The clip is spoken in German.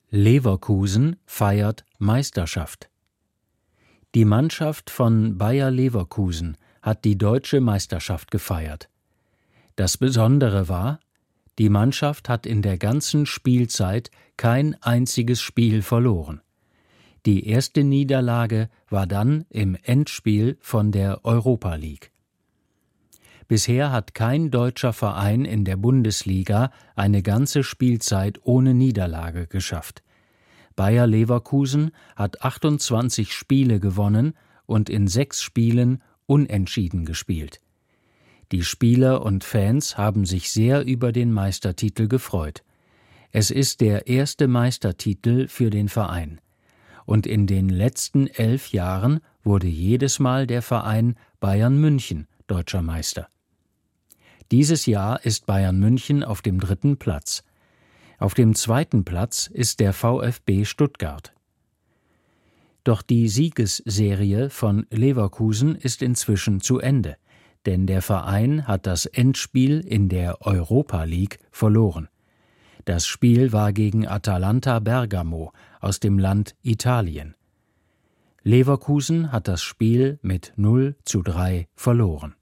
Leverkusen feiert Meisterschaft. Die Mannschaft von Bayer Leverkusen hat die deutsche Meisterschaft gefeiert. Das Besondere war, die Mannschaft hat in der ganzen Spielzeit kein einziges Spiel verloren. Die erste Niederlage war dann im Endspiel von der Europa League. Bisher hat kein deutscher Verein in der Bundesliga eine ganze Spielzeit ohne Niederlage geschafft. Bayer Leverkusen hat 28 Spiele gewonnen und in 6 Spielen unentschieden gespielt. Die Spieler und Fans haben sich sehr über den Meistertitel gefreut. Es ist der erste Meistertitel für den Verein. Und in den letzten 11 Jahren wurde jedes Mal der Verein Bayern München deutscher Meister. Dieses Jahr ist Bayern München auf dem 3. Platz. Auf dem 2. Platz ist der VfB Stuttgart. Doch die Siegesserie von Leverkusen ist inzwischen zu Ende, denn der Verein hat das Endspiel in der Europa League verloren. Das Spiel war gegen Atalanta Bergamo aus dem Land Italien. Leverkusen hat das Spiel mit 0:3 verloren.